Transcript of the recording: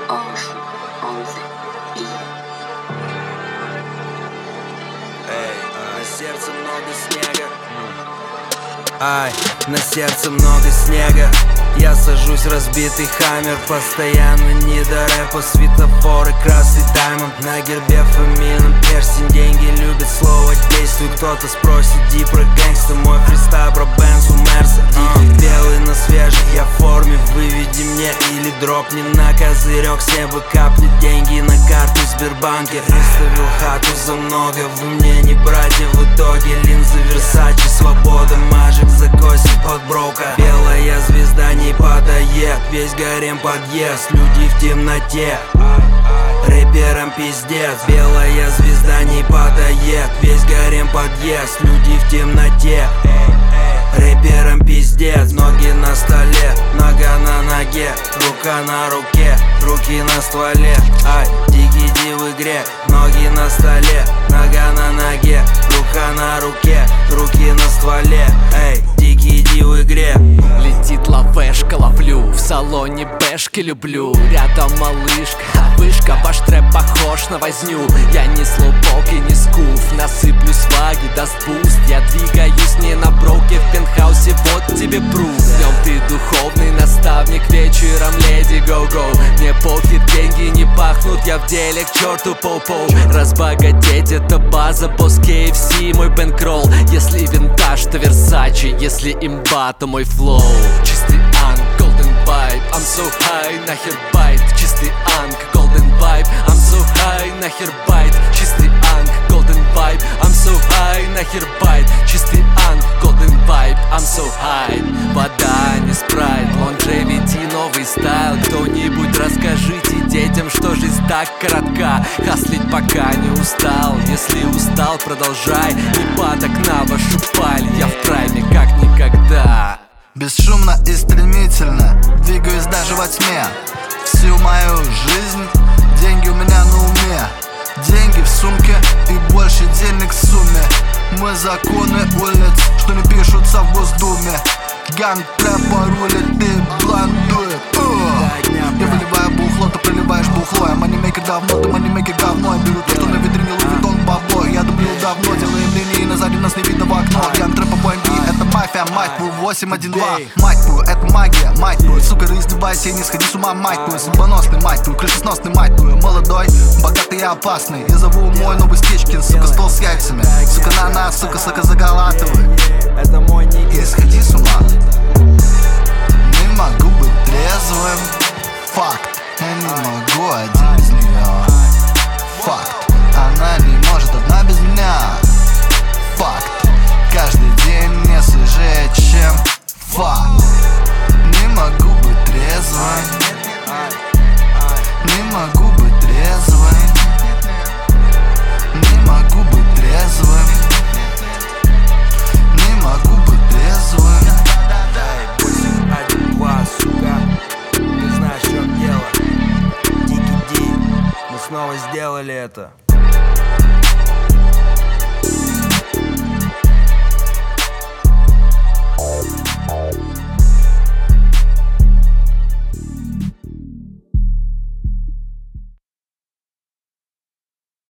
Ocean on the beat. На сердце много снега. На сердце много снега. Я сажусь, разбитый хаммер. Постоянно не до рэпа. Светофоры, красный даймонд. На гербе фамильном перстень. Деньги любят слово действуй. Кто-то спросит, ди про гэнгста. Мой фристайл про Бенз у Мерса. Дикий белый, но свежий, я в форме. Выведи мне или дропни на козырек. С неба капнет деньги на карту Сбербанке. Выставил хату за много, вы мне не братья. В итоге линзы Версачи, свобода, мажик закосит под брока. Белая звезда не подает, весь гарем подъезд. Люди в темноте, рэперам пиздец. Белая звезда не подает, весь гарем подъезд. Люди в темноте, рэперам пиздец. Ноги на столе, нога на ноге, рука на руке, руки на стволе. Дикий ди в игре, ноги на столе, нога на ноге, рука на руке, руки на стволе. Дикий ди в игре. Летит лавешка, ловлю в салоне бэшки, люблю. Рядом малышка, вышка, ваш трэп похож на возню. Я не слупок и не скуф, насыплю сваги, даст буст. Я двигаюсь не на броке, в пентхаусе, вот тебе пруф. Днем ты духовный наставник, вечером леди го-го. Мне похер, деньги не пахнут, я в деле к черту поу-поу. Разбогатеть это база, босс KFC, мой бэнкролл. Если винтаж, то Versace, если имба, то мой флоу. Чистый анг, golden vibe, I'm so high, нахер байт. Чистый анг, golden vibe, I'm so high, нахер байт. Чистый анг, golden vibe, I'm so high, нахер байт. Чистый анг, golden vibe, I'm so high. Вода, не спрайт, longevity, новый стайл. Кто-нибудь расскажите детям, что жизнь так коротка. Хаслить пока не устал, если устал, продолжай. И падок на вашу паль, я в прайме как никогда. Бесшумно и стремительно двигаюсь даже во тьме. Всю мою жизнь деньги у меня на уме. Деньги в сумке и больше денег в сумме. Мы законы улиц, что не пишутся в Госдуме. Ганг трэпа рулит и бландует. Я выливаю бухло, ты проливаешь бухло. Я манимейкер давно, ты манимейкер говно. Я беру то, что на витрине Луи бабло. Я дублю давно, делаем линии, на сзади нас не видно в окно. Ганг трэпа по МВ, это мафия, мать твою, 812. Мать твою, это магия, мать твою. Сука, раздевайся и не сходи с ума, мать твою. Судьбоносный, мать твою, крышесносный, мать твою. Молодой, богатый и опасный. Я зову мой новый Стичкин, сука, стол с яйцами. Сука, на нас, сука, загалатывай. Это мой ник. И не сходи с ума. Не могу быть трезвым. Факт, я не могу один без нее. Факт, она не может одна без меня. Факт, каждый день мне свежее, чем факт. Не могу быть трезвым. Не могу быть трезвым. Не могу быть трезвым. Не могу быть трезвым. 8-1-2, сука. Ты знаешь, в чем дело. Дикий ди, мы снова сделали это.